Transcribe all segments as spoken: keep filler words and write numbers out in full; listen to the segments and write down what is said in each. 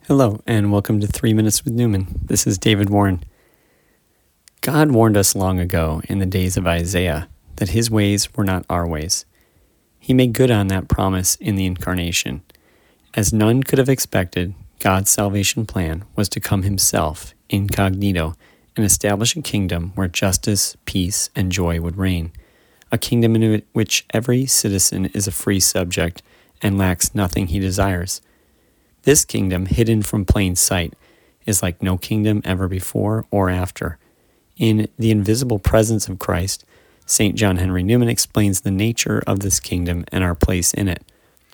Hello, and welcome to Three Minutes with Newman. This is David Warren. God warned us long ago in the days of Isaiah that his ways were not our ways. He made good on that promise in the Incarnation. As none could have expected, God's salvation plan was to come himself, incognito, and establish a kingdom where justice, peace, and joy would reign. A kingdom in which every citizen is a free subject and lacks nothing he desires. This kingdom, hidden from plain sight, is like no kingdom ever before or after. In The Invisible Presence of Christ, Saint John Henry Newman explains the nature of this kingdom and our place in it.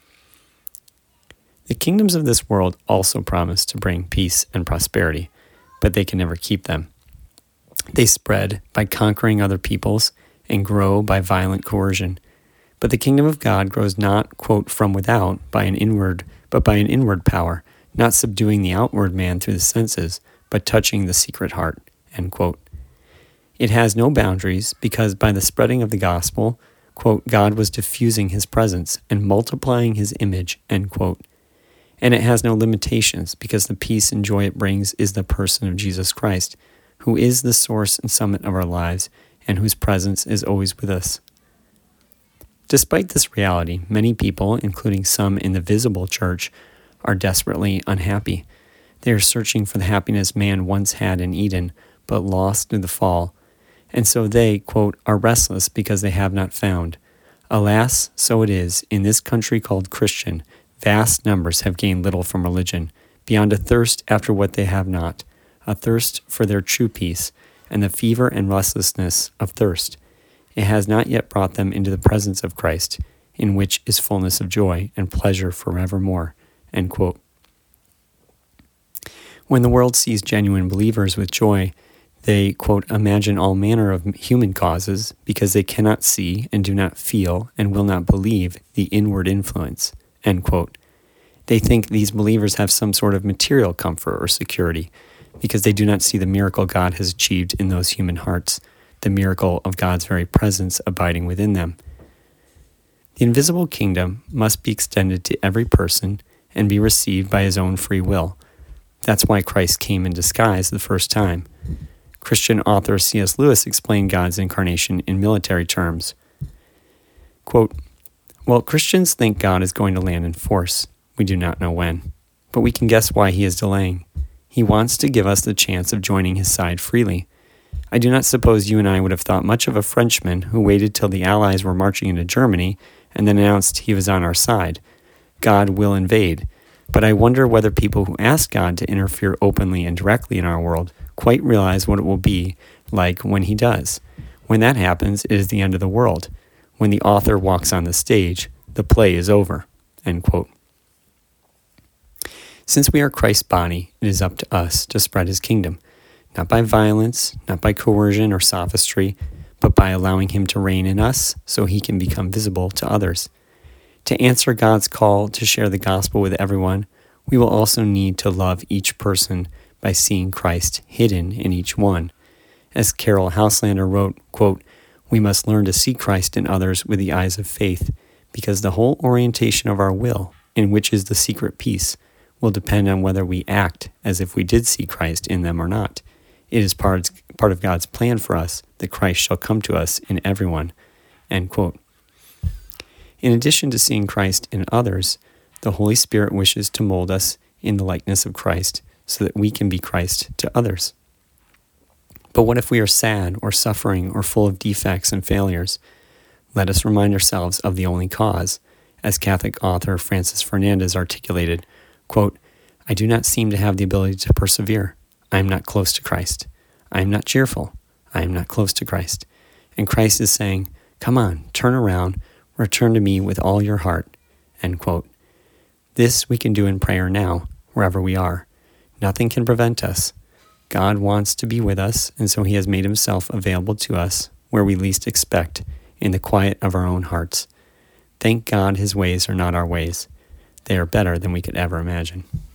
The kingdoms of this world also promise to bring peace and prosperity, but they can never keep them. They spread by conquering other peoples and grow by violent coercion. But the kingdom of God grows not, quote, from without, by an inward but by an inward power, not subduing the outward man through the senses, but touching the secret heart, end quote. It has no boundaries because by the spreading of the gospel, quote, God was diffusing his presence and multiplying his image, end quote. And it has no limitations because the peace and joy it brings is the person of Jesus Christ, who is the source and summit of our lives and whose presence is always with us. Despite this reality, many people, including some in the visible church, are desperately unhappy. They are searching for the happiness man once had in Eden, but lost through the fall. And so they, quote, are restless because they have not found. Alas, so it is. In this country called Christian, vast numbers have gained little from religion, beyond a thirst after what they have not, a thirst for their true peace, and the fever and restlessness of thirst. It has not yet brought them into the presence of Christ, in which is fullness of joy and pleasure forevermore, end quote. When the world sees genuine believers with joy, they, quote, imagine all manner of human causes because they cannot see and do not feel and will not believe the inward influence, end quote. They think these believers have some sort of material comfort or security because they do not see the miracle God has achieved in those human hearts, the miracle of God's very presence abiding within them. The invisible kingdom must be extended to every person and be received by his own free will. That's why Christ came in disguise the first time. Christian author C S Lewis explained God's incarnation in military terms. Quote, well, Christians think God is going to land in force. We do not know when, but we can guess why he is delaying. He wants to give us the chance of joining his side freely. I do not suppose you and I would have thought much of a Frenchman who waited till the Allies were marching into Germany and then announced he was on our side. God will invade. But I wonder whether people who ask God to interfere openly and directly in our world quite realize what it will be like when he does. When that happens, it is the end of the world. When the author walks on the stage, the play is over, end quote. Since we are Christ's body, it is up to us to spread his kingdom. Not by violence, not by coercion or sophistry, but by allowing him to reign in us so he can become visible to others. To answer God's call to share the gospel with everyone, we will also need to love each person by seeing Christ hidden in each one. As Carol Houselander wrote, quote, we must learn to see Christ in others with the eyes of faith, because the whole orientation of our will, in which is the secret peace, will depend on whether we act as if we did see Christ in them or not. It is part, part of God's plan for us that Christ shall come to us in everyone, end quote. In addition to seeing Christ in others, the Holy Spirit wishes to mold us in the likeness of Christ so that we can be Christ to others. But what if we are sad or suffering or full of defects and failures? Let us remind ourselves of the only cause. As Catholic author Francis Fernandez articulated, quote, I do not seem to have the ability to persevere. I am not close to Christ. I am not cheerful. I am not close to Christ. And Christ is saying, come on, turn around, return to me with all your heart, end quote. This we can do in prayer now, wherever we are. Nothing can prevent us. God wants to be with us, and so he has made himself available to us where we least expect, in the quiet of our own hearts. Thank God his ways are not our ways. They are better than we could ever imagine.